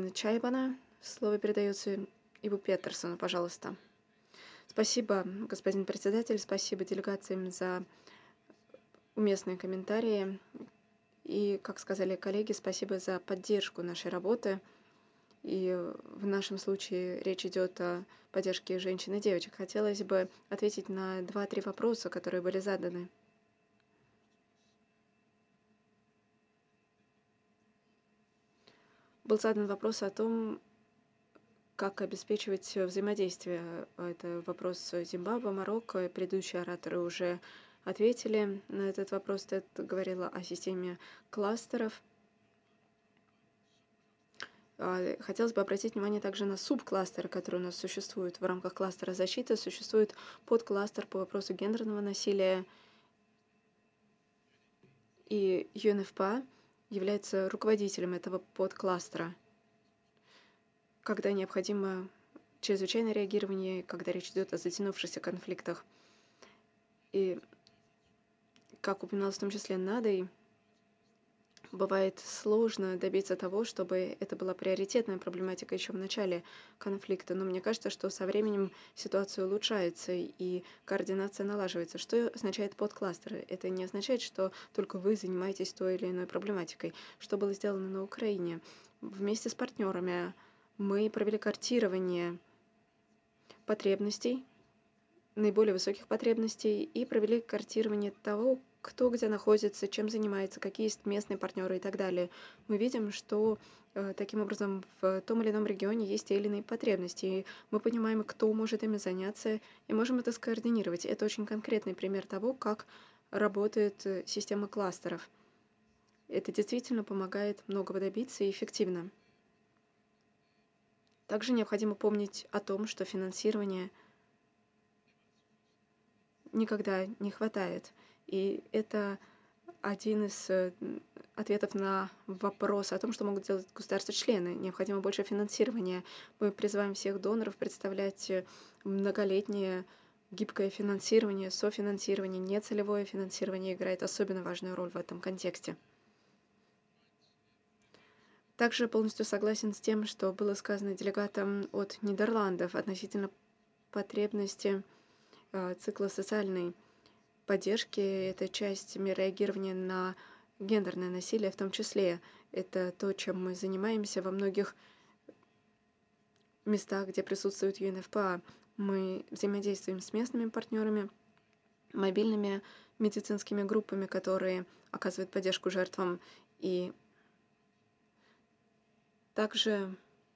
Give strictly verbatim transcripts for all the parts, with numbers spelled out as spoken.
господина Чайбана. Слово передается Иву Петерсону, пожалуйста. Спасибо, господин председатель, спасибо делегациям за уместные комментарии. И, как сказали коллеги, спасибо за поддержку нашей работы. И в нашем случае речь идет о поддержке женщин и девочек. Хотелось бы ответить на два-три вопроса, которые были заданы. Был задан вопрос о том, как обеспечивать взаимодействие. Это вопрос Зимбабве, Марокко. Предыдущие ораторы уже ответили на этот вопрос. Тед говорила о системе кластеров. Хотелось бы обратить внимание также на субкластеры, которые у нас существуют. В рамках кластера защиты существует подкластер по вопросу гендерного насилия. И ю эн эф пэ а является руководителем этого подкластера. Когда необходимо чрезвычайное реагирование, когда речь идет о затянувшихся конфликтах. И, как упоминалось в том числе Надой, бывает сложно добиться того, чтобы это была приоритетная проблематика еще в начале конфликта. Но мне кажется, что со временем ситуация улучшается и координация налаживается. Что означает подкластеры? Это не означает, что только вы занимаетесь той или иной проблематикой. Что было сделано на Украине? Вместе с партнерами мы провели картирование потребностей, наиболее высоких потребностей, и провели картирование того, кто где находится, чем занимается, какие есть местные партнеры и так далее. Мы видим, что э, таким образом в том или ином регионе есть те или иные потребности, и мы понимаем, кто может ими заняться, и можем это скоординировать. Это очень конкретный пример того, как работает э, система кластеров. Это действительно помогает многого добиться и эффективно. Также необходимо помнить о том, что финансирование никогда не хватает. И это один из ответов на вопрос о том, что могут делать государства-члены. Необходимо больше финансирования. Мы призываем всех доноров представлять многолетнее гибкое финансирование, софинансирование, нецелевое финансирование играет особенно важную роль в этом контексте. Также полностью согласен с тем, что было сказано делегатом от Нидерландов относительно потребности э, цикла социальной поддержки. Это часть мер реагирования на гендерное насилие, в том числе. Это то, чем мы занимаемся во многих местах, где присутствует ю эн эф пэ а. Мы взаимодействуем с местными партнерами, мобильными медицинскими группами, которые оказывают поддержку жертвам. И также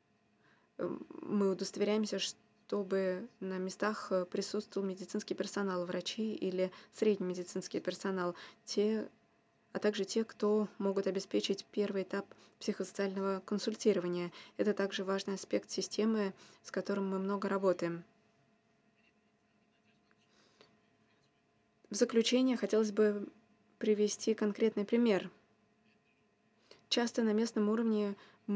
мы удостоверяемся, чтобы на местах присутствовал медицинский персонал, врачи или средний медицинский персонал, те, а также те, кто могут обеспечить первый этап психосоциального консультирования. Это также важный аспект системы, с которым мы много работаем. В заключение хотелось бы привести конкретный пример. Часто на местном уровне